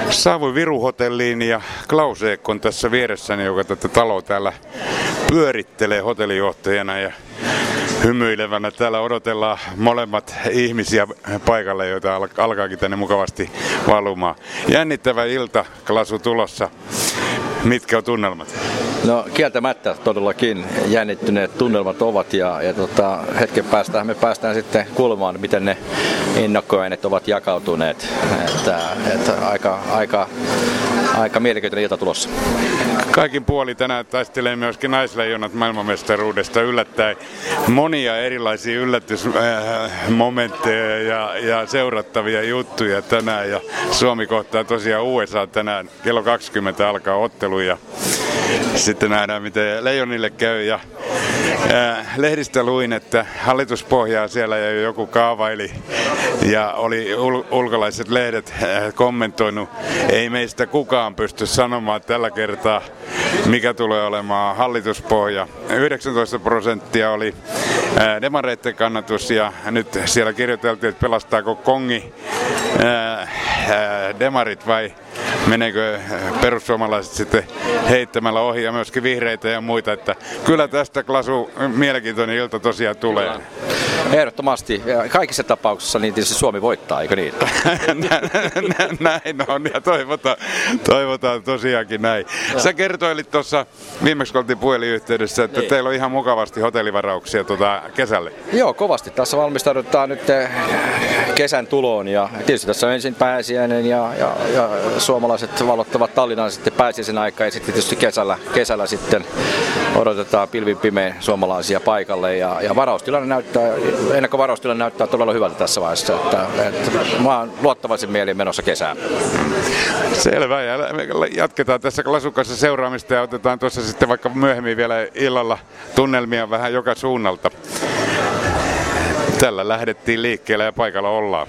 Saavuin Viru-hotelliin ja Klaus Ek on tässä vieressäni, joka tätä taloa täällä pyörittelee hotellijohtajana ja hymyilevänä. Täällä odotellaan molemmat ihmisiä paikalle, joita alkaakin tänne mukavasti valumaan. Jännittävä ilta, Klasu, tulossa. Mitkä on tunnelmat? No kieltämättä todellakin jännittyneet tunnelmat ovat ja hetken päästä me päästään sitten kuulemaan, miten ne ennakkoäänet ovat jakautuneet. Että aika mielenkiintoinen ilta tulossa. Kaikin puoli tänään taistelee myöskin naisleijonat maailmanmestaruudesta yllättäen. Monia erilaisia yllätysmomentteja ja seurattavia juttuja tänään. Ja Suomi kohtaa tosiaan USA tänään. Kello 20 alkaa ottelu ja sitten nähdään, miten leijonille käy. Ja lehdistä luin, että hallituspohjaa siellä joku kaavaili ja oli ulkolaiset lehdet kommentoinut. Ei meistä kukaan pysty sanomaan tällä kertaa, mikä tulee olemaan hallituspohja. 19% oli demareitten kannatus ja nyt siellä kirjoiteltiin, että pelastaako kongi demarit vai meneekö perussuomalaiset sitten heittämällä ohi ja myöskin vihreitä ja muita. Että kyllä tästä, Klasu, mielenkiintoinen ilta tosiaan tulee. Ehdottomasti. Kaikissa tapauksissa niin tietysti Suomi voittaa, eikö niin? Näin on ja toivotaan tosiaankin näin. Sä kertoilit tuossa, viimeksi kun oltiin puhelinyhteydessä, että teillä on ihan mukavasti hotellivarauksia kesälle. Joo, kovasti. Tässä valmistaudutaan nyt kesän tuloon ja tietysti tässä on ensin pääsiäinen ja suomalaiset valottavat Tallinnan sitten pääsiäisen aikaa ja sitten tietysti kesällä sitten odotetaan pilvin pimein suomalaisia paikalle ja ennakkovaraustilanne näyttää todella hyvältä tässä vaiheessa, että mä oon luottavaisin mielin menossa kesään. Selvä, ja jatketaan tässä Klasun kanssa seuraamista ja otetaan tuossa sitten vaikka myöhemmin vielä illalla tunnelmia vähän joka suunnalta. Tällä lähdettiin liikkeelle ja paikalla ollaan.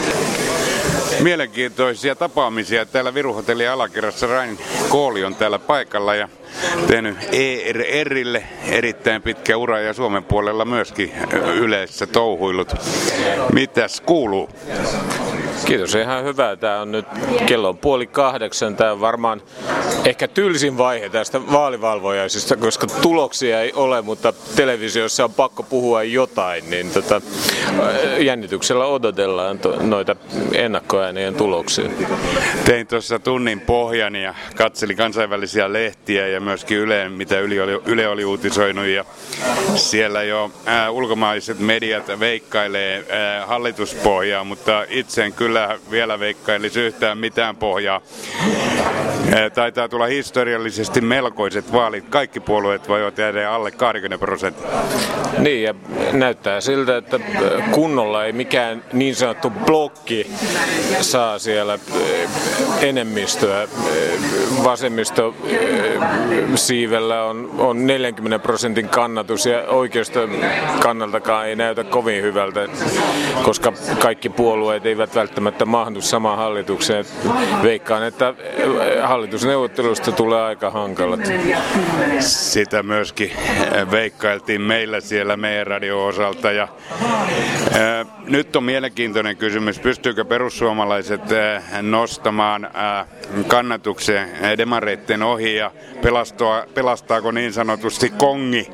Mielenkiintoisia tapaamisia täällä Viru-hotellin alakerrassa. Rain Kooli on täällä paikalla ja tehnyt ERRille erittäin pitkä ura ja Suomen puolella myöskin yleisessä touhuillut. Mitäs kuuluu? Kiitos, ihan hyvä. Tämä on nyt kello on 7:30. Tämä on varmaan ehkä tylsin vaihe tästä vaalivalvojaisista, koska tuloksia ei ole, mutta televisiossa on pakko puhua jotain, niin jännityksellä odotellaan noita ennakkoäänien tuloksia. Tein tuossa tunnin pohjan ja katselin kansainvälisiä lehtiä ja myöskin mitä Yle oli uutisoinut ja siellä jo ulkomaiset mediat veikkailee hallituspohjaa, mutta itse en kyllä vielä veikkailisi yhtään mitään pohjaa. Taitaa tulla historiallisesti melkoiset vaalit. Kaikki puolueet voivat jäädä alle 20%. Niin, ja näyttää siltä, että kunnolla ei mikään niin sanottu blokki saa siellä enemmistöä. Vasemmisto siivellä on 40% kannatus ja oikeiston kannaltakaan ei näytä kovin hyvältä, koska kaikki puolueet eivät välttämättä mahdu samaan hallitukseen. Veikkaan, että hallitusneuvottelusta tulee aika hankalat. Sitä myöskin veikkailtiin meillä siellä meidän radio-osalta. Ja, nyt on mielenkiintoinen kysymys, pystyykö perussuomalaiset nostamaan kannatuksen demareitten ohi ja pelastaako niin sanotusti kongi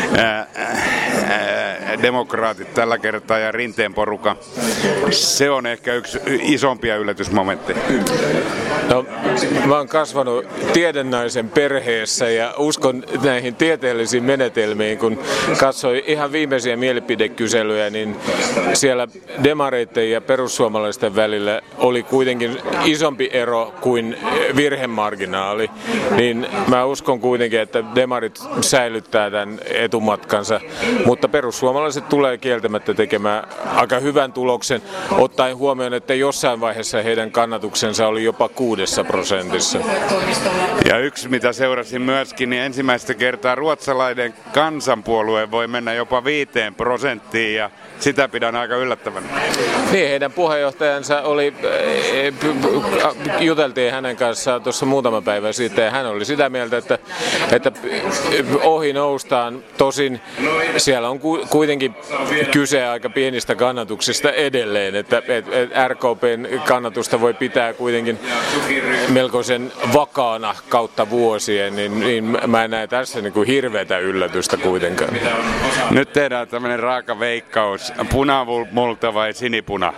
demokraatit tällä kertaa ja Rinteen porukka. Se on ehkä yksi isompia yllätysmomentteja. No, mä oon kasvanut tiedennäisen perheessä ja uskon näihin tieteellisiin menetelmiin. Kun katsoi ihan viimeisiä mielipidekyselyjä, niin siellä demareiden ja perussuomalaisten välillä oli kuitenkin isompi ero kuin virhemarginaali. Niin mä uskon kuitenkin, että demarit säilyttää tämän etumatkansa, mutta perussuomalaiset tulee kieltämättä tekemään aika hyvän tuloksen, ottaen huomioon, että jossain vaiheessa heidän kannatuksensa oli jopa 6%. Ja yksi, mitä seurasin myöskin, niin ensimmäistä kertaa ruotsalainen kansanpuolue voi mennä jopa 5% ja sitä pidän aika yllättävänä. Niin, heidän puheenjohtajansa oli, juteltiin hänen kanssaan tuossa muutama päivä sitten ja hän oli sitä mieltä, että ohi noustaan. Tosin siellä on kuitenkin kuitenkin kyse aika pienistä kannatuksista edelleen, että RKPn kannatusta voi pitää kuitenkin melkoisen vakaana kautta vuosien, niin mä en näe tässä niin kuin hirveätä yllätystä kuitenkaan. Nyt tehdään tämmöinen raaka veikkaus, punamulta vai sinipuna?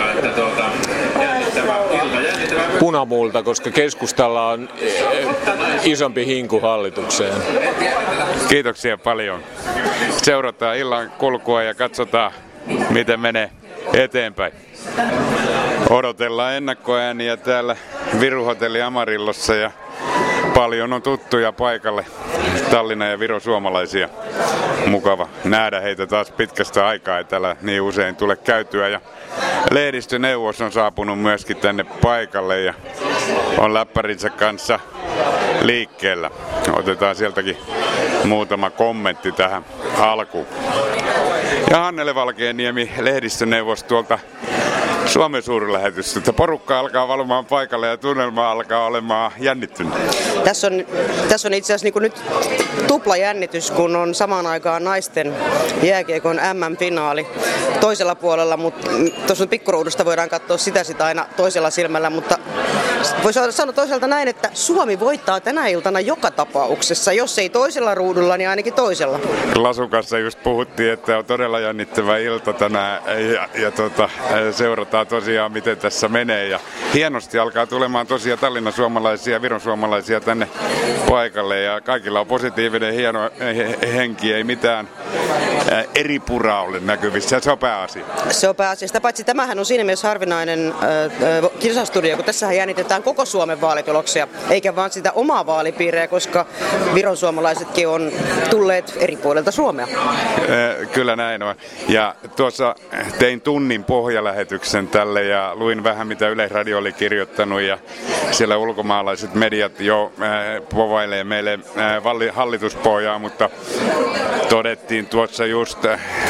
Punamulta, koska keskustalla on isompi hinku hallitukseen. Kiitoksia paljon. Seurataan illan kulkua ja katsotaan, miten menee eteenpäin. Odotellaan ennakkoääniä täällä Viru-hotelli Amarillossa ja paljon on tuttuja paikalle. Tallinnan ja Viron suomalaisia. Mukava nähdä heitä taas pitkästä aikaa, ei täällä niin usein tule käytyä. Ja lehdistöneuvos on saapunut myöskin tänne paikalle ja on läppärinsä kanssa liikkeellä. Otetaan sieltäkin muutama kommentti tähän alkuun. Ja Hannele Valkeaniemi, lehdistöneuvos tuolta Suomen suurlähetystöltä. Porukka alkaa valumaan paikalle ja tunnelma alkaa olemaan jännittynyt. Tässä on itse asiassa niin nyt tupla jännitys, kun on samaan aikaan naisten jääkiekon MM-finaali toisella puolella, mutta tuossa pikkuruudusta voidaan katsoa sitä aina toisella silmällä, mutta voisi sanoa toisaalta näin, että Suomi voittaa tänä iltana joka tapauksessa, jos ei toisella ruudulla, niin ainakin toisella. Lasun kanssa just puhuttiin, että on todella jännittävä ilta tänään ja seurataan tosiaan, miten tässä menee. Ja hienosti alkaa tulemaan tosiaan Tallinnan suomalaisia ja Viron suomalaisia tänne paikalle ja kaikilla on positiivinen hieno henki, ei mitään eri puraa ole näkyvissä. Se on pääasia. Se on pääasia. Sitä paitsi tämähän on siinä mielessä harvinainen kisastudio, kun tässähän jännitetään koko Suomen vaalituloksia, eikä vaan sitä omaa vaalipiiriä, koska Viron suomalaisetkin on tulleet eri puolilta Suomea. Kyllä näin on. Ja tuossa tein tunnin pohjalähetyksen tälle ja luin vähän mitä Yleisradio oli kirjoittanut ja siellä ulkomaalaiset mediat jo povailee meille hallituspohjaa, mutta todettiin tuossa just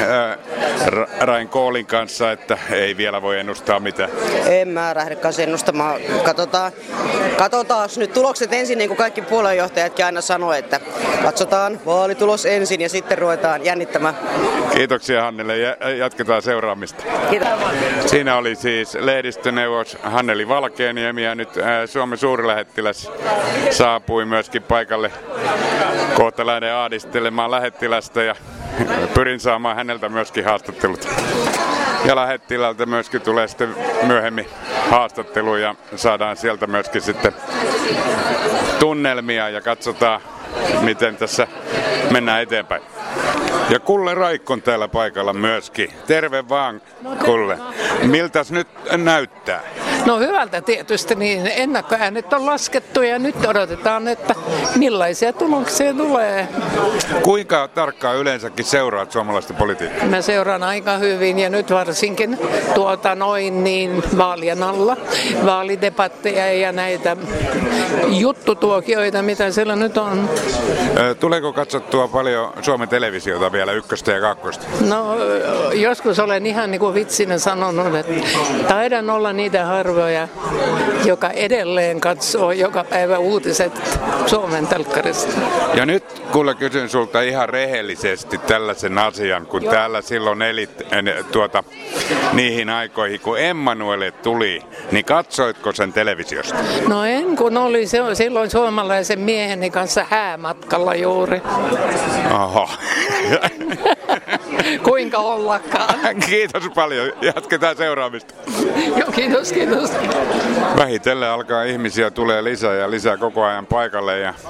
Rain Koolin kanssa, että ei vielä voi ennustaa mitään. En mä lähde kanssa ennustamaan. Katsotaan nyt tulokset ensin, niin kuin kaikki puoluejohtajatkin aina sanoo, että katsotaan vaalitulos ensin ja sitten ruvetaan jännittämään. Kiitoksia Hannele ja jatketaan seuraamista. Kiitos. Siinä oli siis lehdistöneuvos Hanneli Valkeaniemi ja nyt Suomen suurlähettiläs saapui myöskin paikalle. Kohta lähden aadistelemaan lähettilästä ja pyrin saamaan häneltä myöskin haastattelut. Ja lähettilältä myöskin tulee sitten myöhemmin haastattelu ja saadaan sieltä myöskin sitten tunnelmia ja katsotaan, miten tässä mennään eteenpäin. Ja Kulle Raikkon täällä paikalla myöskin. Terve vaan, Kulle. Miltäs nyt näyttää? No hyvältä tietysti, niin ennakkoäänet on laskettu ja nyt odotetaan, että millaisia tuloksia tulee. Kuinka tarkkaan yleensäkin seuraat suomalaista politiikkaa? Mä seuraan aika hyvin ja nyt varsinkin vaalien alla vaalidebatteja ja näitä juttutuokioita, mitä siellä nyt on. Tuleeko katsottua paljon Suomen televisiota vielä ykköstä ja kakkosta? No joskus olen ihan niin kuin vitsinä sanonut, että taidan olla niitä harvoja, joka edelleen katsoo joka päivä uutiset Suomen telkkarista. Ja nyt kuule kysyn sulta ihan rehellisesti tällaisen asian, kun täällä silloin elit niihin aikoihin, kun Emmanuelle tuli, niin katsoitko sen televisiosta? No en, kun oli silloin suomalaisen mieheni kanssa häämatkalla juuri. Oho. Kuinka ollakaan. Kiitos paljon. Jatketaan seuraamista. Joo, kiitos. Vähitellen alkaa ihmisiä tulee lisää ja lisää koko ajan paikalle. Ja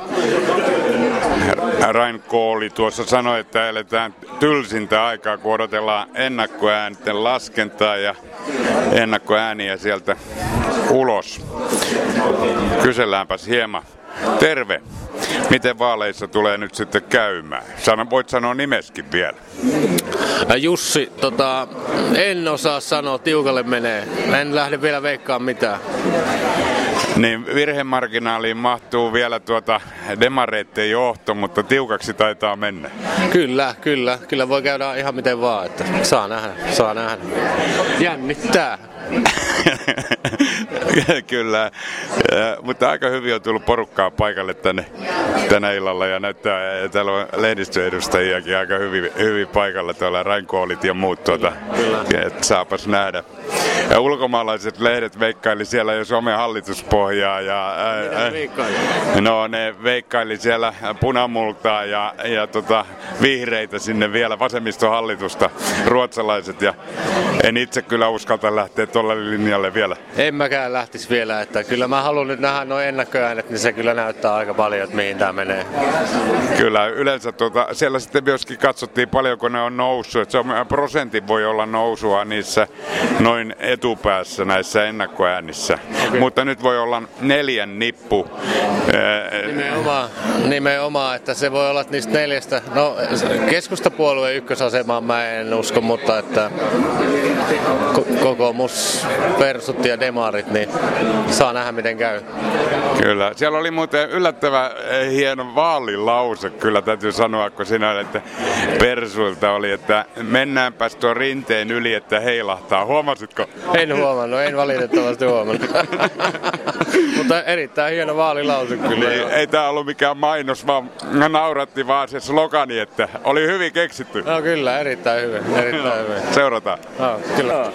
Rain Kooli tuossa sanoi, että eletään tylsintä aikaa, kun odotellaan ennakkoäänten laskentaa ja ennakkoääniä sieltä ulos. Kyselläänpäs hieman. Terve. Miten vaaleissa tulee nyt sitten käymään? Voit sanoa nimeskin vielä. Jussi, en osaa sanoa, tiukalle menee. En lähde vielä veikkaamaan mitään. Niin virhemarginaaliin mahtuu vielä demareitten johto, mutta tiukaksi taitaa mennä. Kyllä voi käydä ihan miten vaan, että saa nähdä. Jännittää. Kyllä, mutta aika hyvin on tullut porukkaa paikalle tänä illalla ja näyttää, täällä on lehdistöedustajiakin aika hyvin paikalla, tuolla Rainkoolit ja muut, että saapas nähdä. Ja ulkomaalaiset lehdet veikkaili siellä jo Suomen hallituspohjaa ja ne veikkaili siellä punamultaa ja vihreitä sinne vielä, vasemmistohallitusta, ruotsalaiset, ja en itse kyllä uskalta lähteä tuolla linjalle vielä. En mäkään lähtisi vielä, että kyllä mä haluan nyt nähdä nuo ennakkoäänet, niin se kyllä näyttää aika paljon, että mihin tää menee. Kyllä, yleensä siellä sitten myöskin katsottiin paljonko ne on noussut, että prosentin voi olla nousua niissä noin etupäässä näissä ennakkoäänissä, mutta nyt voi olla 4 nippu. Nimenomaan, että se voi olla niistä 4. No keskustapuolueen ykkösasemaan mä en usko, mutta että kokoomus, persut ja demarit, niin saa nähdä miten käy. Kyllä, siellä oli muuten yllättävän hieno vaalilause, kyllä täytyy sanoa, kun sinä että persuilta oli, että mennäänpäs tuon Rinteen yli, että heilahtaa. Huomasitko? En huomannut, en valitettavasti huomannut. Mutta erittäin hieno vaalilause kyllä. Ei tää ollut mikään mainos, vaan nauratti vaan se slogani, että oli hyvin keksitty. No kyllä, erittäin hyvin. Seurataan. No, kyllä.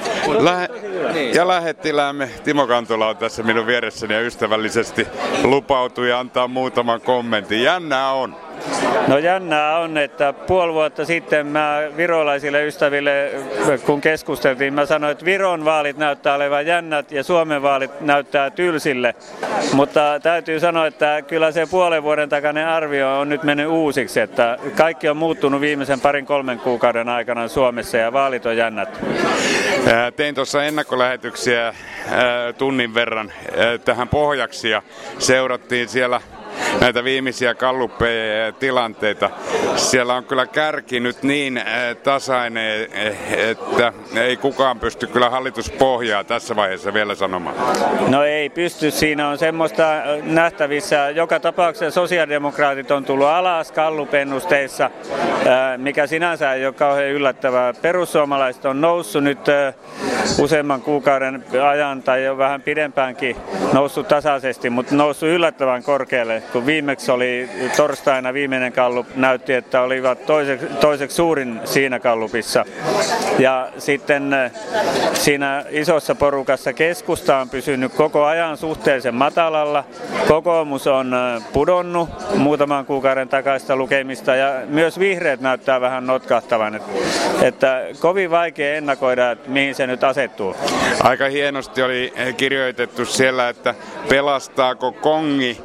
Ja lähettiläämme Timo Kantola on tässä minun vieressäni ja ystävällisesti lupautui antaa muutaman kommentin. Jännää on. No jännää on, että puoli vuotta sitten mä virolaisille ystäville, kun keskusteltiin, mä sanoin, että Viron vaalit näyttää olevan jännät ja Suomen vaalit näyttää tylsille. Mutta täytyy sanoa, että kyllä se puolen vuoden takainen arvio on nyt mennyt uusiksi, että kaikki on muuttunut viimeisen 2-3 kuukauden aikana Suomessa ja vaalit on jännät. Tein tuossa ennakkolähetyksiä tunnin verran tähän pohjaksi ja seurattiin siellä näitä viimeisiä galluppeja ja tilanteita. Siellä on kyllä kärki nyt niin tasainen, että ei kukaan pysty kyllä hallituspohjaa tässä vaiheessa vielä sanomaan. No ei pysty, siinä on semmoista nähtävissä. Joka tapauksessa sosiaalidemokraatit on tullut alas gallupennusteissa, mikä sinänsä ei ole kauhean yllättävää. Perussuomalaiset on noussut nyt useamman kuukauden ajan tai jo vähän pidempäänkin noussut tasaisesti, mutta noussut yllättävän korkealle. Kun viimeksi oli torstaina viimeinen gallup, näytti, että olivat toiseksi suurin siinä gallupissa. Ja sitten siinä isossa porukassa keskusta on pysynyt koko ajan suhteellisen matalalla. Kokoomus on pudonnut muutaman kuukauden takaista lukemista ja myös vihreät näyttää vähän notkahtavan. Että kovin vaikea ennakoida, että mihin se nyt asettuu. Aika hienosti oli kirjoitettu siellä, että pelastaako kongi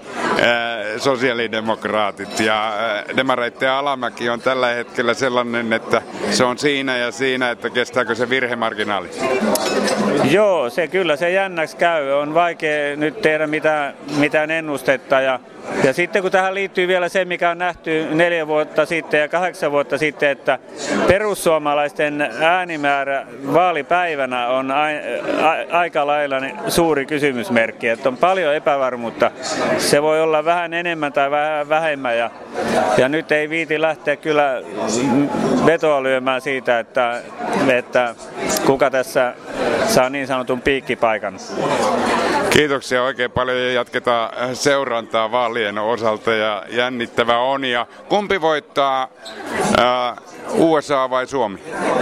sosiaalidemokraatit ja demareitten alamäki on tällä hetkellä sellainen, että se on siinä ja siinä, että kestääkö se virhemarginaali? Joo, se kyllä se jännäksi käy. On vaikea nyt tehdä mitään ennustetta ja sitten kun tähän liittyy vielä se, mikä on nähty 4 vuotta sitten ja 8 vuotta sitten, että perussuomalaisten äänimäärä vaalipäivänä on aika lailla suuri kysymysmerkki, että on paljon epävarmuutta. Se voi olla vähän enemmän tai vähän vähemmän ja nyt ei viiti lähteä kyllä vetoa lyömään siitä, että kuka tässä saa niin sanotun piikkipaikan. Kiitoksia oikein paljon ja jatketaan seurantaa vaalien osalta ja jännittävä on. Ja kumpi voittaa, USA vai Suomi?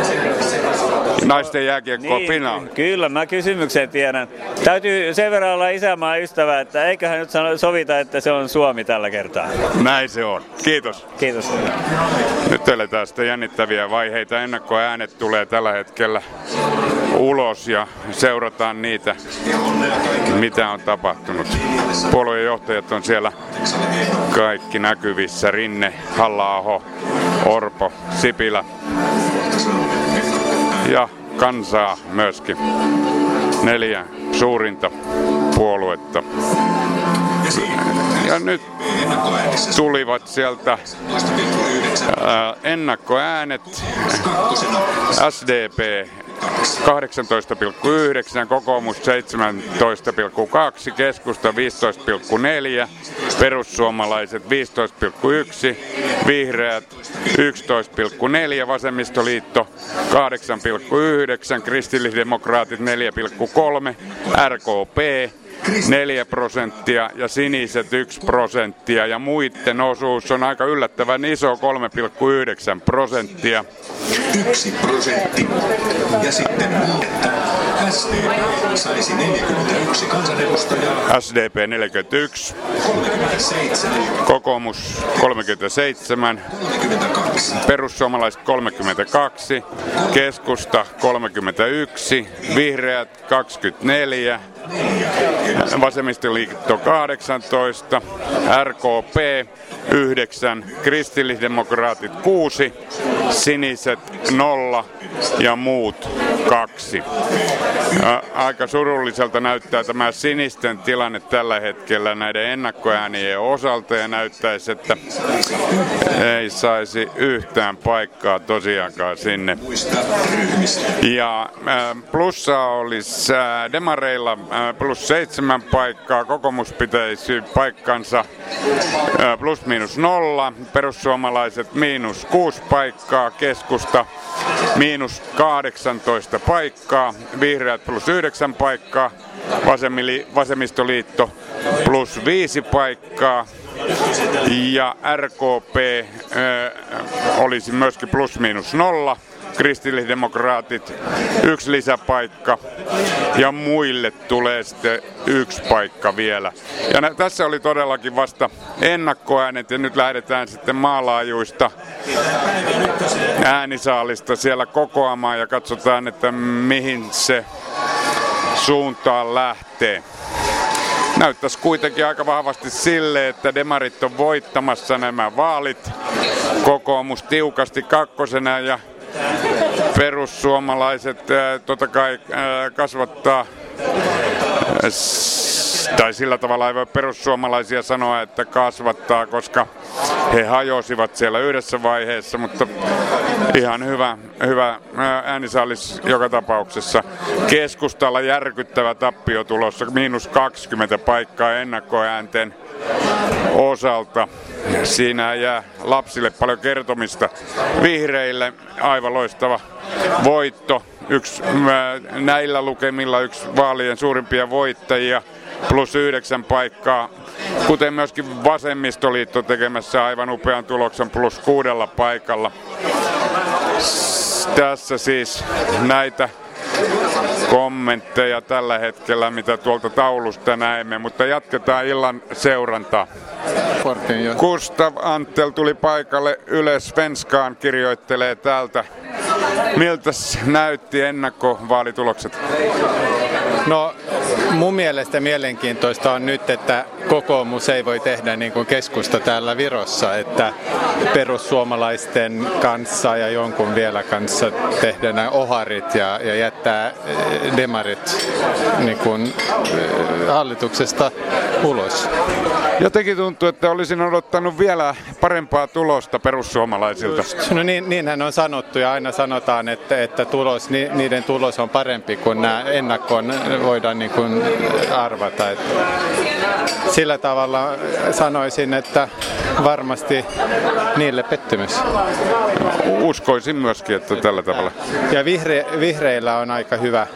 Naisten jääkiekko-finaali. Niin, kyllä, mä kysymyksen tiedän. Täytyy sen verran olla isänmaan ystävä, että eiköhän nyt sovita, että se on Suomi tällä kertaa. Näin se on. Kiitos. Kiitos. Nyt eletään sitten jännittäviä vaiheita. Ennakkoäänet tulee tällä hetkellä ulos ja seurataan niitä, mitä on tapahtunut. Puolueen johtajat on siellä kaikki näkyvissä. Rinne, Halla-aho, Orpo, Sipilä ja kansaa myöskin. 4 suurinta puoluetta. Ja nyt tulivat sieltä ennakkoäänet. SDP 18,9, kokoomus 17,2, keskusta 15,4, perussuomalaiset 15,1, vihreät 11,4, vasemmistoliitto 8,9, kristillisdemokraatit 4,3, RKP 4% ja siniset 1% ja muiden osuus on aika yllättävän iso 3,9%. 1%. Ja sitten SDP saisi 41 kansanedustajaa. SDP 41. 37. Kokoomus 37. 32. Perussuomalaiset 32. Keskusta 31. Vihreät 24. Vasemmistoliitto 18, RKP 9, kristillisdemokraatit 6, siniset 0 ja muut 2. Aika surulliselta näyttää tämä sinisten tilanne tällä hetkellä näiden ennakkoäänien osalta ja näyttäisi, että ei saisi yhtään paikkaa tosiaankaan sinne. Ja plussa olisi demareilla plus 7 paikkaa, kokoomus pitäisi paikkansa plus miinus 0, perussuomalaiset miinus 6 paikkaa, keskusta miinus 18 paikkaa, vihreät plus 9 paikkaa, vasemmistoliitto plus 5 paikkaa ja RKP olisi myöskin plus miinus 0. Kristillisdemokraatit 1 lisäpaikka ja muille tulee sitten 1 paikka vielä. Ja tässä oli todellakin vasta ennakkoäänet ja nyt lähdetään sitten maalaajuista äänisaalista siellä kokoamaan ja katsotaan, että mihin se suuntaan lähtee. Näyttäisi kuitenkin aika vahvasti sille, että demarit on voittamassa nämä vaalit. Kokoomus tiukasti kakkosena ja perussuomalaiset totta kai kasvattaa, tai sillä tavalla ei voi perussuomalaisia sanoa, että kasvattaa, koska he hajosivat siellä yhdessä vaiheessa, mutta ihan hyvä äänisaalis joka tapauksessa. Keskustalla järkyttävä tappio tulossa, miinus 20 paikkaa ennakkoäänten osalta. Siinä jää lapsille paljon kertomista. Vihreille aivan loistava voitto. Näillä lukemilla yksi vaalien suurimpia voittajia. Plus 9 paikkaa. Kuten myöskin vasemmistoliitto tekemässä aivan upean tuloksen plus 6 paikalla. Tässä siis näitä kommentteja tällä hetkellä, mitä tuolta taulusta näemme, mutta jatketaan illan seurantaa. Gustav Antel tuli paikalle, Yle Svenskaan kirjoittelee täältä. Miltä näytti ennakkovaalitulokset? No mun mielestä mielenkiintoista on nyt, että kokoomus ei voi tehdä niin kuin keskusta täällä Virossa, että perussuomalaisten kanssa ja jonkun vielä kanssa tehdä nämä oharit ja jättää demarit niin kuin hallituksesta ulos. Jotenkin tuntuu, että olisin odottanut vielä parempaa tulosta perussuomalaisilta. No niinhän on sanottu ja aina sanotaan, että niiden tulos on parempi kuin nämä ennakkoon voidaan niin kuin arvata. Että sillä tavalla sanoisin, että varmasti niille pettymys. Uskoisin myöskin, että tällä tavalla. Ja vihreillä on aika hyvä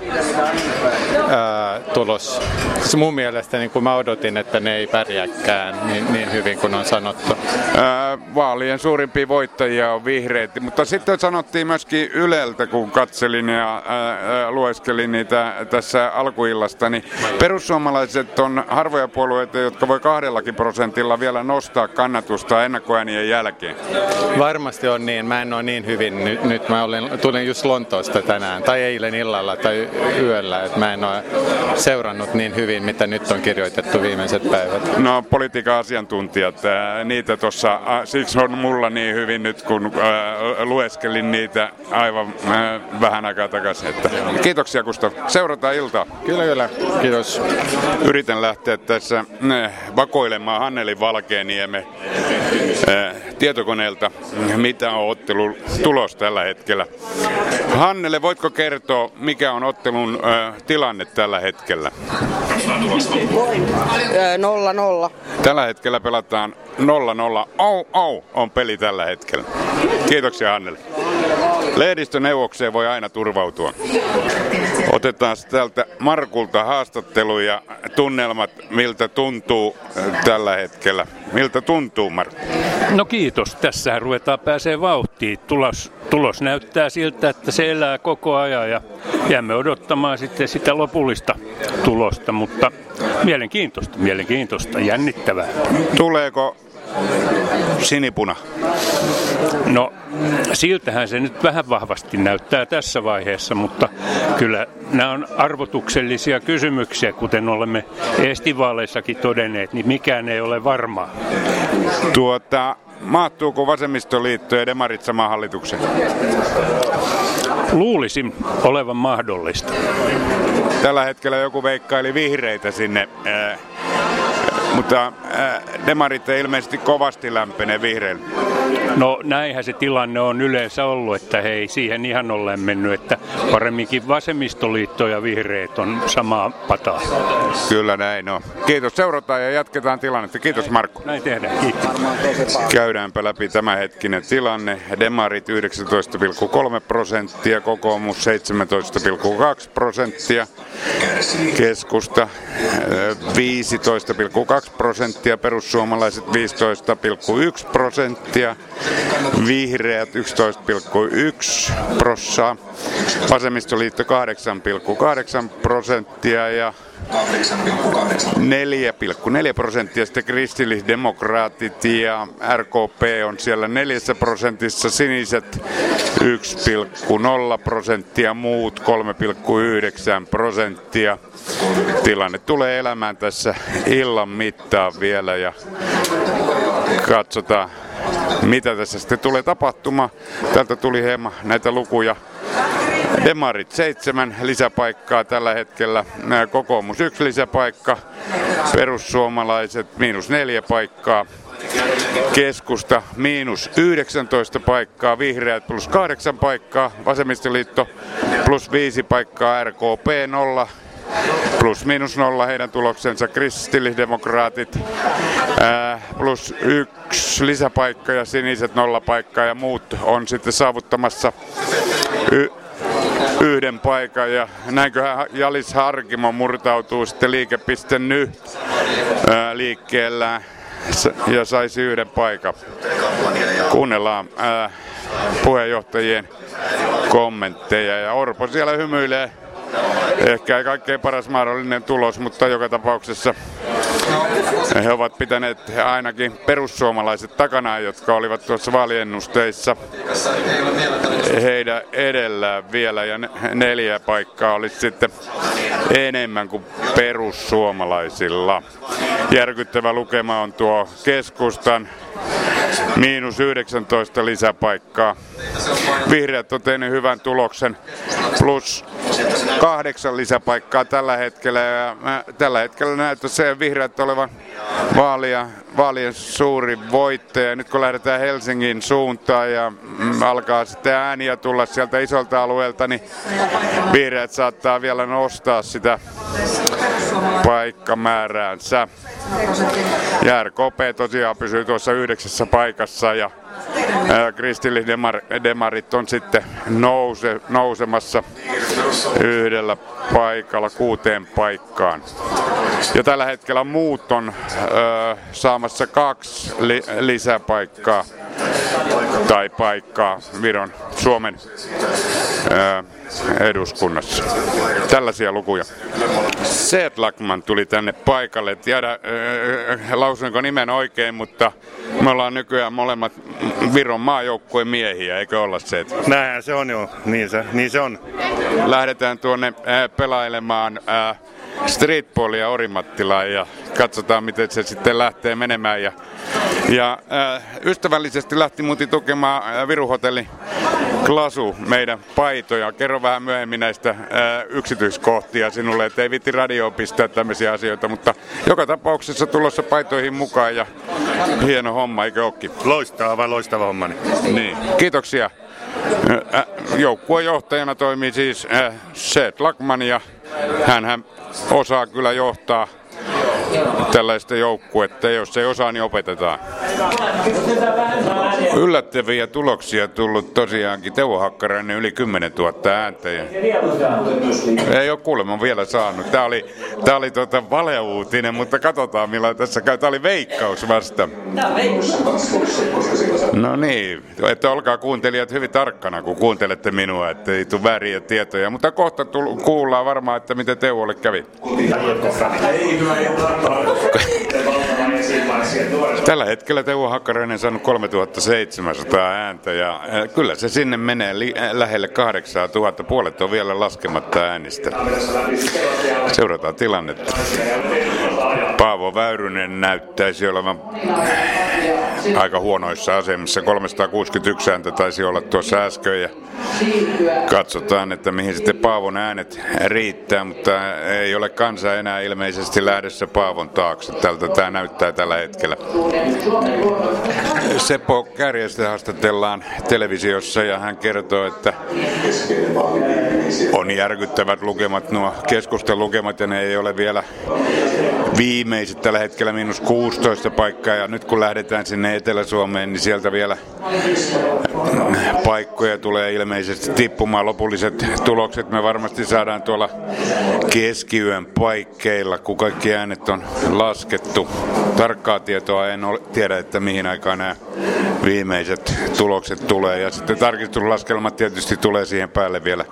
tulos. Siis mun mielestä niin kun mä odotin, että ne ei pärjääkään niin hyvin kuin on sanottu. Vaalien suurimpia voittajia on vihreät, mutta sitten sanottiin myöskin Yleltä, kun katselin ja lueskelin niitä tässä alkuillasta, niin perussuomalaiset on harvoja puolueita, jotka voi 2% vielä nostaa kannatusta ennakkoäänien jälkeen. Varmasti on niin. Mä en ole niin hyvin. Nyt mä tulin just Lontoosta tänään, tai eilen illalla tai yöllä, että mä en ole seurannut niin hyvin, mitä nyt on kirjoitettu viimeiset päivät. No politiikan asiantuntijat, niitä tuossa, siksi on mulla niin hyvin nyt, kun lueskelin niitä aivan vähän aikaa takaisin. Kiitoksia Gustav. Seurataan iltaa. Kyllä. Kiitos. Yritän lähteä tässä vakoilemaan Hanneli Valkeaniemen tietokoneelta, mitä on ottelun tulos tällä hetkellä. Hannele, voitko kertoa, mikä on ottelun tilanne tällä hetkellä? 0-0. Tällä hetkellä pelataan 0-0. On peli tällä hetkellä. Kiitoksia Hannele. Lehdistöneuvokseen voi aina turvautua. Otetaan täältä Markulta haastattelu ja tunnelmat, miltä tuntuu tällä hetkellä. Miltä tuntuu, Markku? No kiitos. Tässähän ruvetaan pääsee vauhtiin. Tulos näyttää siltä, että se elää koko ajan ja jäämme odottamaan sitten sitä lopullista tulosta, mutta mielenkiintoista, jännittävää. Tuleeko sinipuna? No siltähän se nyt vähän vahvasti näyttää tässä vaiheessa, mutta kyllä nämä on arvotuksellisia kysymyksiä, kuten olemme estivaaleissakin todenneet, niin mikään ei ole varmaa. Mahtuuko Vasemmistoliitto ja demarit samaan hallitukseen? Luulisin olevan mahdollista. Tällä hetkellä joku veikkaili vihreitä sinne, mutta demarit ei ilmeisesti kovasti lämpene vihreille. No näinhän se tilanne on yleensä ollut, että he ei siihen ihan ole mennyt, että paremminkin Vasemmistoliitto ja vihreät on samaa pataa. Kyllä näin on. Kiitos, seurataan ja jatketaan tilannetta. Kiitos Markku. Näin tehdään, kiitos. Käydäänpä läpi tämänhetkinen tilanne. Demarit 19,3%, kokoomus 17,2%, keskusta 15,2%, perussuomalaiset 15,1%, vihreät 11,1%, vasemmistoliitto 8,8% ja 4,4%, sitten kristillisdemokraatit ja RKP on siellä 4%, siniset 1,0%, muut 3,9%. Tilanne tulee elämään tässä illan mittaan vielä ja katsotaan, mitä tässä sitten tulee tapahtumaan. Täältä tuli hieman näitä lukuja. Demarit 7 lisäpaikkaa tällä hetkellä, kokoomus 1 lisäpaikka, perussuomalaiset -4 paikkaa, keskusta -19 paikkaa, vihreät +8 paikkaa, vasemmistoliitto +5 paikkaa, RKP 0. +/- heidän tuloksensa, kristillisdemokraatit +1 lisäpaikka ja siniset 0 paikkaa ja muut on sitten saavuttamassa yhden paikan ja näinköhän Jalis Harkimo murtautuu sitten liike.ny liikkeellä ja saisi yhden paikan. Kuunnellaan puheenjohtajien kommentteja ja Orpo siellä hymyilee. Ehkä ei kaikkein paras mahdollinen tulos, mutta joka tapauksessa he ovat pitäneet ainakin perussuomalaiset takanaan, jotka olivat tuossa vaaliennusteissa heidän edellään vielä ja 4 paikkaa olisi sitten enemmän kuin perussuomalaisilla. Järkyttävä lukema on tuo keskustan -19 lisäpaikkaa. Vihreät on tehnyt hyvän tuloksen +8 lisäpaikkaa tällä hetkellä ja tällä hetkellä näyttää se vihreät olevan vaalien suuri voittaja. Nyt kun lähdetään Helsingin suuntaan ja alkaa sitten ääniä tulla sieltä isolta alueelta, niin vihreät saattaa vielä nostaa sitä paikkamääräänsä. Ja RKP tosiaan pysyy tuossa 9 paikassa ja kristillisdemarit on sitten nousemassa 1 paikalla 6 paikkaan. Ja tällä hetkellä muut on saamassa 2 lisäpaikkaa tai paikkaa Suomen eduskunnassa. Tällaisia lukuja. Seet Lackman tuli tänne paikalle. Tiedä, lausuinko nimen oikein, mutta me ollaan nykyään molemmat Viron maajoukkueen miehiä, eikö olla Seet? Näinhän se on jo, niin se on. Lähdetään tuonne pelailemaan streetballia Orimattilaan ja katsotaan, miten se sitten lähtee menemään. Ja ystävällisesti lähti muuten tukemaan Viru Hotellin Klasu, meidän paitoja. Kerro vähän myöhemmin näistä yksityiskohtia sinulle, ettei viitti radioon pistää tämmöisiä asioita, mutta joka tapauksessa tulossa paitoihin mukaan ja hieno homma, eikö ookin? Loistava homma. Niin, kiitoksia. Joukkueen johtajana toimii siis Seth Lackman ja hänhän osaa kyllä johtaa tällaista joukkuetta, jos ei osaa, niin opetetaan. Yllättäviä tuloksia tullut tosiaankin. Teuvo Hakkarainen yli 10 000 ääntä. Ei ole kuulemma vielä saanut. Tää oli valeuutinen, mutta katsotaan millä tässä käy. Tää oli veikkaus vasta. No niin, että olkaa kuuntelijat hyvin tarkkana, kun kuuntelette minua, ettei tule vääriä tietoja. Mutta kohta kuullaan varmaan, että miten Teuvolle kävi. Tällä hetkellä Teuvo Hakkarainen on saanut 3700 ääntä ja kyllä se sinne menee lähelle 8000. Puolet on vielä laskematta äänistä. Seurataan tilannetta. Paavo Väyrynen näyttäisi olevan aika huonoissa asemissa. 361 ääntä taisi olla tuossa äsken ja katsotaan, että mihin sitten Paavon äänet riittää, mutta ei ole kansa enää ilmeisesti lähdössä Paavon taakse. Tältä tämä näyttää tällä hetkellä. Seppo Kääriäistä haastatellaan televisiossa ja hän kertoo, että on järkyttävät lukemat, nuo keskustelukemat, ja ne ei ole vielä viimeiset tällä hetkellä -16 paikkaa, ja nyt kun lähdetään sinne Etelä-Suomeen, niin sieltä vielä paikkoja tulee ilmeisesti tippumaan. Lopulliset tulokset me varmasti saadaan tuolla keskiyön paikkeilla, kun kaikki äänet on laskettu. Tarkkaa tietoa en tiedä, että mihin aikaan nämä viimeiset tulokset tulee, ja sitten tarkistuslaskelmat tietysti tulee siihen päälle vielä.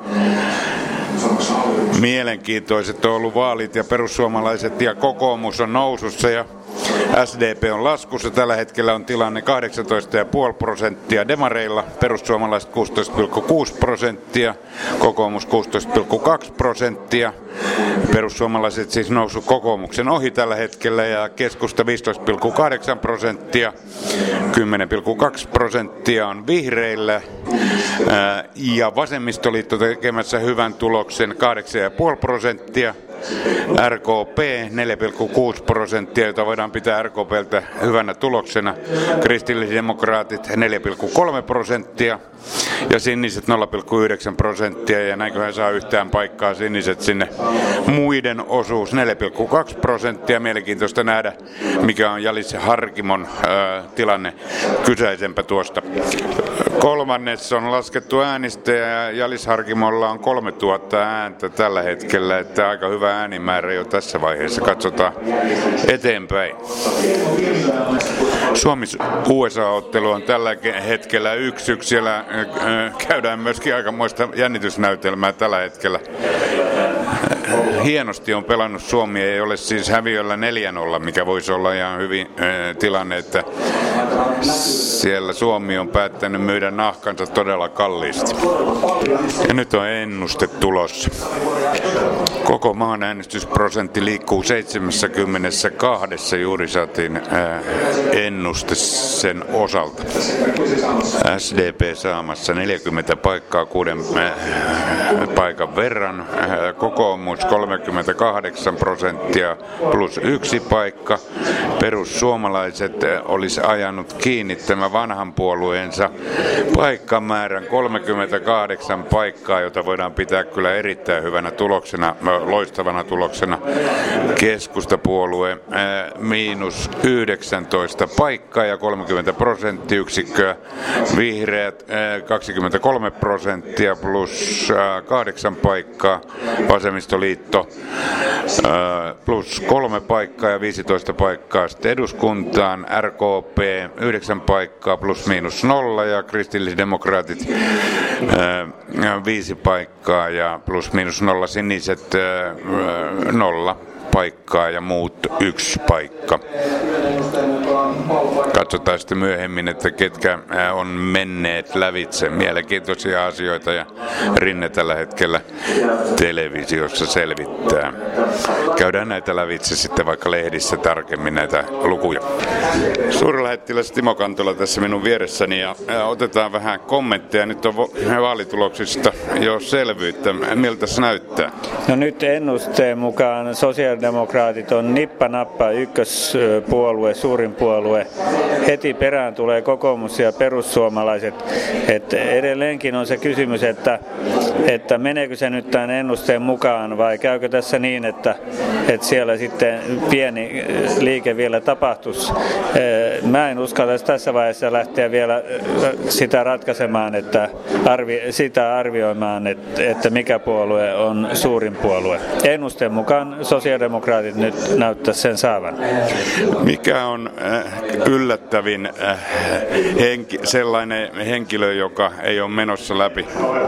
Mielenkiintoiset on ollut vaalit ja perussuomalaiset ja kokoomus on nousussa ja SDP on laskussa. Tällä hetkellä on tilanne 18,5% demareilla, perussuomalaiset 16,6%, kokoomus 16,2%. Perussuomalaiset siis noussut kokoomuksen ohi tällä hetkellä ja keskusta 15,8%, 10,2% on vihreillä ja vasemmistoliitto tekemässä hyvän tuloksen 8,5%. RKP 4,6%, jota voidaan pitää RKPltä hyvänä tuloksena. Kristillisdemokraatit 4,3% ja siniset 0,9%. Ja näinköhän saa yhtään paikkaa siniset sinne. Muiden osuus 4,2%. Mielenkiintoista nähdä, mikä on Jalis Harkimon tilanne. Kysäisempä tuosta. Kolmannes on laskettu äänistä ja Jalis Harkimolla on 3000 ääntä tällä hetkellä, että aika hyvä äänimäärä jo tässä vaiheessa. Katsotaan eteenpäin. Suomi-USA-ottelu on tällä hetkellä 1-1. Siellä käydään myöskin aikamoista jännitysnäytelmää tällä hetkellä. Hienosti on pelannut Suomi, ei ole siis häviöllä 4-0, mikä voisi olla ihan hyvin tilanne, että siellä Suomi on päättänyt myydä nahkansa todella kalliisti. Ja nyt on ennuste tulossa. Koko maan äänestysprosentti liikkuu 72, juuri saatiin ennuste sen osalta. SDP saamassa 40 paikkaa 6 paikan verran, kokoomus 38% plus 1 paikka. Perussuomalaiset olisi ajanut kiinni tämän vanhan puolueensa paikkamäärän 38 paikkaa, jota voidaan pitää kyllä erittäin hyvänä tuloksena, loistavana tuloksena. Keskustapuolue miinus 19 paikkaa ja 30 prosenttiyksikköä. Vihreät 23% plus 8 paikkaa. Vasemmistoliitto plus 3 paikkaa ja 15 paikkaa sitten eduskuntaan. RKP 9 paikkaa plus miinus 0 ja kristillisdemokraatit 5 paikkaa ja plus miinus 0. Siniset 0 paikkaa ja muut 1 paikka. Katsotaan sitten myöhemmin, että ketkä on menneet lävitse. Mielenkiintoisia asioita ja Rinne tällä hetkellä televisiossa selvittää. Käydään näitä lävitse sitten vaikka lehdissä tarkemmin näitä lukuja. Suurlähettiläs Timo Kantola tässä minun vieressäni ja otetaan vähän kommentteja. Nyt on vaalituloksista jo selvyyttä. Miltä se näyttää? No nyt ennusteen mukaan sosiaalidemokraatit on nippa-nappa ykköspuolue, suurin puolue. Heti perään tulee kokoomus ja perussuomalaiset. Et edelleenkin on se kysymys, että meneekö se nyt tämän ennusteen mukaan vai käykö tässä niin, että siellä sitten pieni liike vielä tapahtuisi. Mä en uskaltaisi tässä vaiheessa lähteä vielä sitä ratkaisemaan, sitä arvioimaan, että mikä puolue on suurin puolue. Ennusteen mukaan sosiaalidemokraatit nyt näyttää sen saavan. Mikä on yllättävin sellainen henkilö, joka ei ole menossa läpi?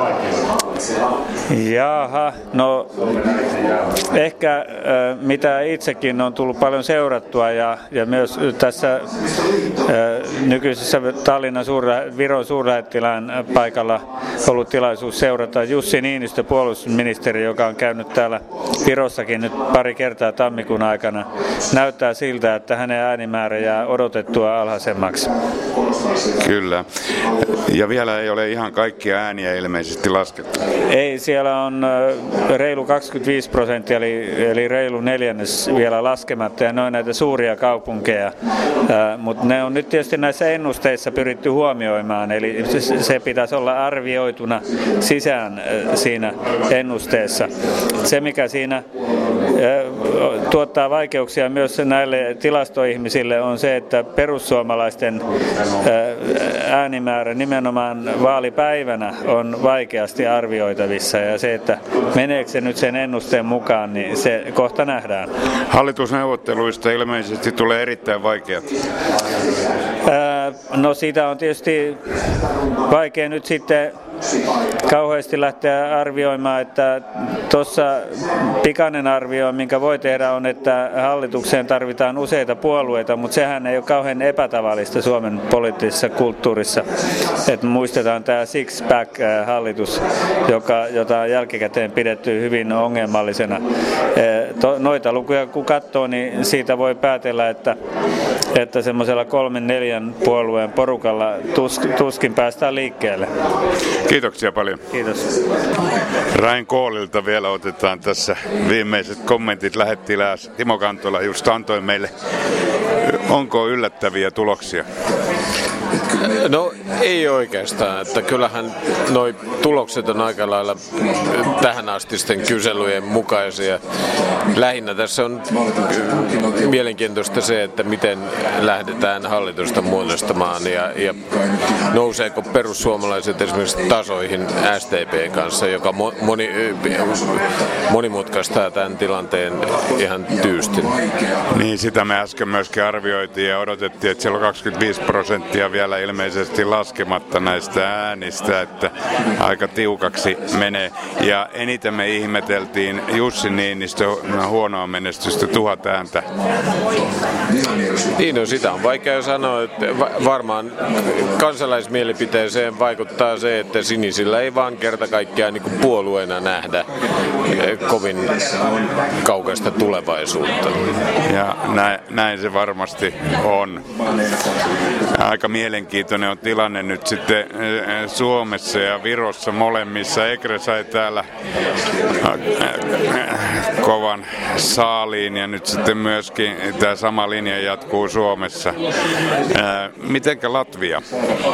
Jaha, no ehkä mitä itsekin on tullut paljon seurattua ja myös tässä nykyisessä Tallinnan Viron suurlähettilään paikalla ollut tilaisuus seurata Jussi Niinistö, puolustusministeri, joka on käynyt täällä Virossakin nyt pari kertaa tammikuun aikana. Näyttää siltä, että hänen äänimäärä jää odotettua alhaisemmaksi. Kyllä. Ja vielä ei ole ihan kaikkia ääniä ilmeisesti laskettu. Ei, siellä on reilu 25%, eli reilu neljännes vielä laskematta, ja ne on näitä suuria kaupunkeja. Mutta ne on nyt tietysti näissä ennusteissa pyritty huomioimaan, eli se pitäisi olla arvioituna sisään siinä ennusteessa. Se, mikä siinä tuottaa vaikeuksia myös näille tilastoihmisille, on se, että perussuomalaisten äänimäärä nimenomaan vaalipäivänä on vaikeasti arvioitavissa, ja se, että meneekö se nyt sen ennusteen mukaan, niin se kohta nähdään. Hallitusneuvotteluista ilmeisesti tulee erittäin vaikeat. No siitä on tietysti vaikea nyt sitten kauheasti lähteä arvioimaan, että tuossa pikainen arvio, minkä voi tehdä, on, että hallitukseen tarvitaan useita puolueita, mutta sehän ei ole kauhean epätavallista Suomen poliittisessa kulttuurissa. Että muistetaan tämä Six-Pack-hallitus, jota on jälkikäteen pidetty hyvin ongelmallisena. Noita lukuja kun katsoo, niin siitä voi päätellä, että semmoisella 3-4 puolueen porukalla tuskin päästään liikkeelle. Kiitoksia paljon. Kiitos. Rain Koolilta vielä otetaan tässä viimeiset kommentit. Lähettiläs Timo Kantola just antoi meille. Onko yllättäviä tuloksia? No ei oikeastaan, että kyllähän noi tulokset on aika lailla tähänastisten kyselyjen mukaisia. Lähinnä tässä on mielenkiintoista se, että miten lähdetään hallitusta muodostamaan ja nouseeko perussuomalaiset esimerkiksi tasoihin SDP:n kanssa, joka monimutkaistaa tämän tilanteen ihan tyystin. Niin, sitä me äsken myöskin arvioitiin ja odotettiin, että siellä on 25% vielä ilmeisesti laskematta näistä äänistä, että aika tiukaksi menee. Ja eniten me ihmeteltiin Jussi Niinistö huonoa menestystä 1000 ääntä. Niin, no sitä on vaikea sanoa, että varmaan kansalaismielipiteeseen vaikuttaa se, että sinisillä ei vaan kerta kaikkiaan niin kuin puolueena nähdä kovin kaukaista tulevaisuutta. Ja näin se varmasti on. Aika mielenkiintoinen on tilanne nyt sitten Suomessa ja Virossa molemmissa. Ekre sai täällä kovan saaliin ja nyt sitten myöskin tämä sama linja jatkuu Suomessa. Mitenkä Latvia?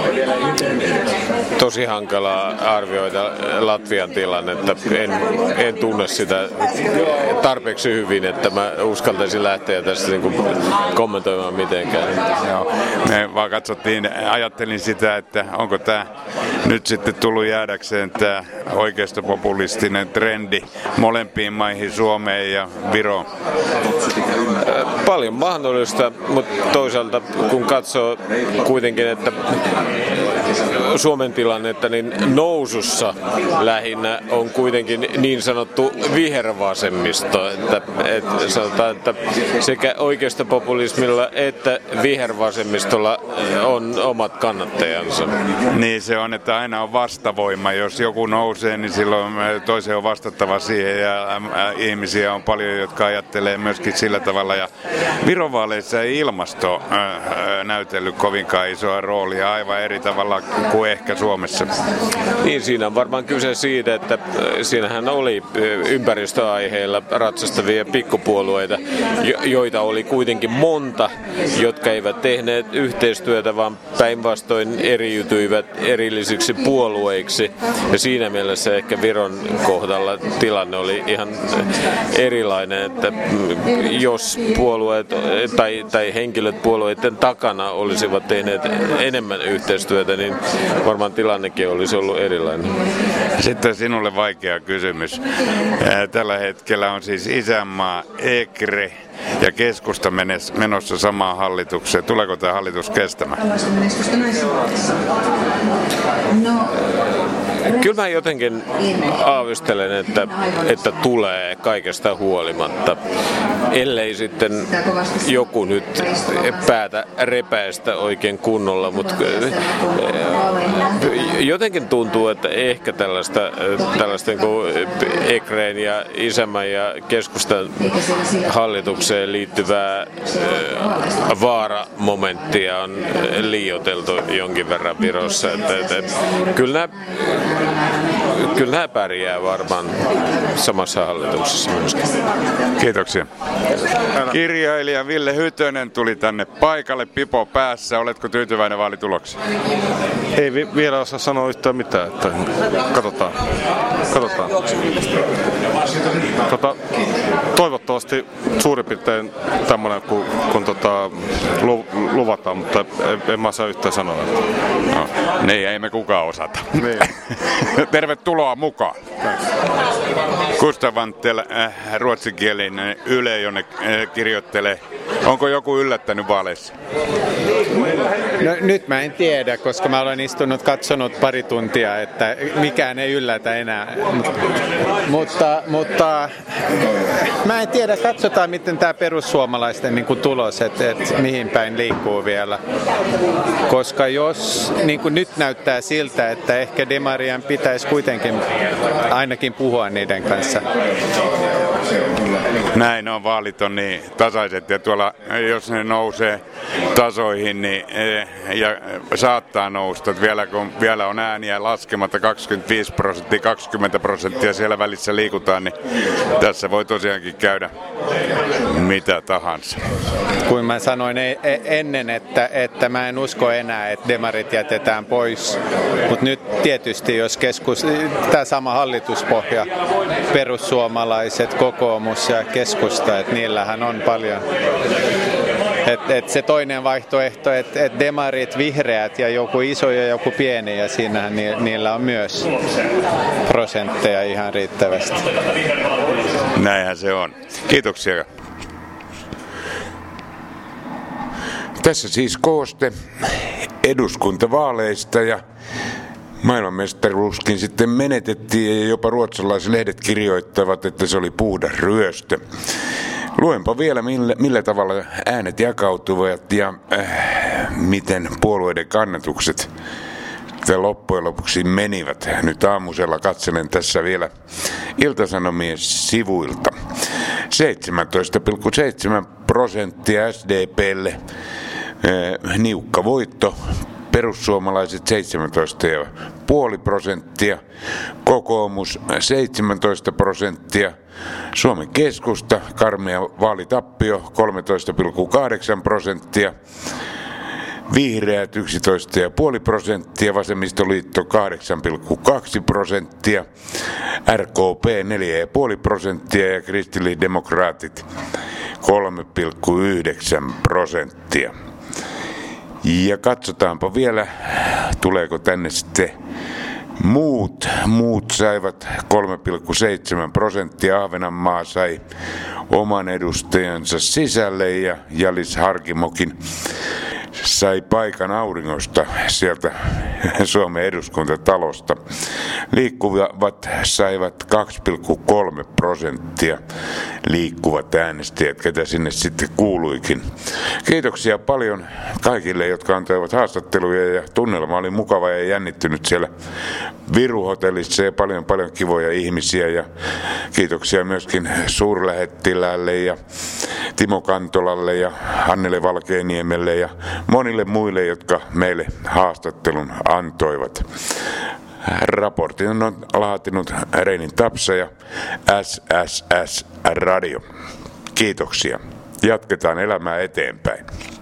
Tosi hankalaa arvioida Latvian tilannetta. En tunne sitä tarpeeksi hyvin, että mä uskaltaisin lähteä tässä kommentoimaan mitenkään. Joo. Me vaan ajattelin sitä, että onko tämä nyt sitten tullut jäädäkseen tämä oikeistopopulistinen trendi molempiin maihin, Suomeen ja Viroon? Paljon mahdollista, mutta toisaalta kun katsoo kuitenkin, että Suomen tilannetta, niin nousussa lähinnä on kuitenkin niin sanottu vihervasemmisto. Että sanotaan, että sekä oikeistopopulismilla että vihervasemmistolla on omat kannattajansa. Niin se on, että aina on vastavoima. Jos joku nousee, niin silloin toisen on vastattava siihen ja ihmisiä on paljon, jotka ajattelee myöskin sillä tavalla. Ja Viron vaaleissa ei ilmasto näytellyt kovinkaan isoa roolia, aivan eri tavalla kuin ehkä Suomessa. Niin, siinä on varmaan kyse siitä, että siinähän oli ympäristöaiheilla ratsastavia pikkupuolueita, joita oli kuitenkin monta, jotka eivät tehneet yhteistyötä, vaan päinvastoin eriytyivät erillisiksi puolueiksi. Ja siinä mielessä ehkä Viron kohdalla tilanne oli ihan erilainen, että jos puolueet tai henkilöt puolueiden takana olisivat tehneet enemmän yhteistyötä, niin varmaan tilannekin olisi ollut erilainen. Sitten sinulle vaikea kysymys. Tällä hetkellä on siis Isänmaa, EKRE ja Keskusta menossa samaan hallitukseen. Tuleeko tämä hallitus kestämään? Kyllä mä jotenkin aavistelen, että tulee kaikesta huolimatta, ellei sitten joku nyt päätä repäistä oikein kunnolla, mutta jotenkin tuntuu, että ehkä tällaista niin kuin EKREen ja Isänmaan ja Keskustan hallitukseen liittyvää vaaramomenttia on liioiteltu jonkin verran Virossa. Kyllä nämä pärjää varmaan samassa hallituksessa myöskin. Kiitoksia. Kirjailija Ville Hytönen tuli tänne paikalle, pipo päässä. Oletko tyytyväinen vaalitulokseen? Ei vielä osaa sanoa yhtään mitään, että katsotaan. Toivottavasti suurin piirtein tämmöinen kun luvataan, mutta en mä saa yhtään sanoa. No, niin, ei me kukaan osata. Niin. Tervetuloa mukaan. Gustav Anttel, ruotsinkielinen Yle, jonne kirjoittelee. Onko joku yllättänyt vaaleissa? No, nyt mä en tiedä, koska mä olen katsonut pari tuntia, että mikään ei yllätä enää. Mutta mä en tiedä, katsotaan miten tämä perussuomalaisten niin kuin tulos, että mihin päin liikkuu vielä. Koska jos niin kuin nyt näyttää siltä, että ehkä demarien pitäisi kuitenkin ainakin puhua niiden kanssa. Näin on, vaalit on niin tasaiset ja tuolla jos ne nousee tasoihin niin, ja saattaa nousta, vielä on ääniä laskematta 25%, 20% siellä välissä liikutaan, niin tässä voi tosiaankin käydä mitä tahansa. Kuin mä sanoin ennen, että mä en usko enää, että demarit jätetään pois, mutta nyt tietysti jos tämä sama hallituspohja, perussuomalaiset, kokoomus ja keskusta, että niillähän on paljon. Et se toinen vaihtoehto, että demarit, vihreät ja joku iso ja joku pieni, ja siinähän niillä on myös prosentteja ihan riittävästi. Näinhän se on. Kiitoksia. Tässä siis kooste eduskuntavaaleista ja maailmanmestaruuskin sitten menetettiin ja jopa ruotsalaislehdet kirjoittavat, että se oli puhdas ryöstö. Luenpa vielä, millä tavalla äänet jakautuvat ja miten puolueiden kannatukset loppujen lopuksi menivät. Nyt aamusella katselen tässä vielä Ilta-Sanomien sivuilta. 17,7% SDP:lle, niukka voitto. Perussuomalaiset 17,5%, kokoomus 17%, Suomen Keskusta, karmea vaalitappio 13,8%, vihreät 11,5%, vasemmistoliitto 8,2%, RKP 4,5% ja kristillisdemokraatit 3,9%. Ja katsotaanpa vielä, tuleeko tänne sitten muut saivat 3,7%. Ahvenanmaa sai oman edustajansa sisälle ja Jalis Harkimokin sai paikan auringosta sieltä Suomen eduskuntatalosta. Liikkuvat saivat 2,3% liikkuvat äänestäjät, ketä sinne sitten kuuluikin. Kiitoksia paljon kaikille, jotka antoivat haastatteluja, ja tunnelma oli mukava ja jännittynyt siellä Viru-hotellissa ja paljon kivoja ihmisiä, ja kiitoksia myöskin suurlähettiläälle ja Timo Kantolalle ja Hannele Valkeaniemelle ja monille muille, jotka meille haastattelun antoivat. Raportin on laatinut Reinin Tapsa ja SSS Radio. Kiitoksia. Jatketaan elämää eteenpäin.